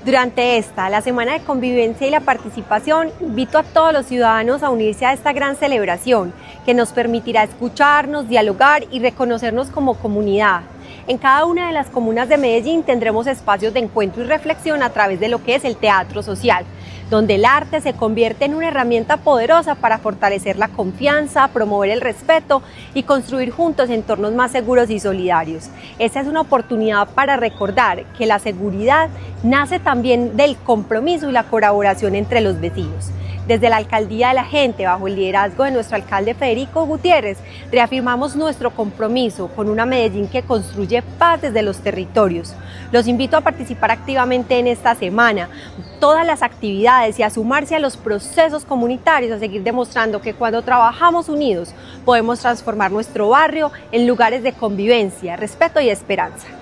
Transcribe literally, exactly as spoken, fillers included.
Durante esta, la Semana de Convivencia y la Participación, invito a todos los ciudadanos a unirse a esta gran celebración que nos permitirá escucharnos, dialogar y reconocernos como comunidad. En cada una de las comunas de Medellín tendremos espacios de encuentro y reflexión a través de lo que es el teatro social, donde el arte se convierte en una herramienta poderosa para fortalecer la confianza, promover el respeto y construir juntos entornos más seguros y solidarios. Esta es una oportunidad para recordar que la seguridad nace también del compromiso y la colaboración entre los vecinos. Desde la Alcaldía de la Gente, bajo el liderazgo de nuestro alcalde Federico Gutiérrez, reafirmamos nuestro compromiso con una Medellín que construye paz desde los territorios. Los invito a participar activamente en esta semana, todas las actividades y a sumarse a los procesos comunitarios, a seguir demostrando que cuando trabajamos unidos podemos transformar nuestro barrio en lugares de convivencia, respeto y esperanza.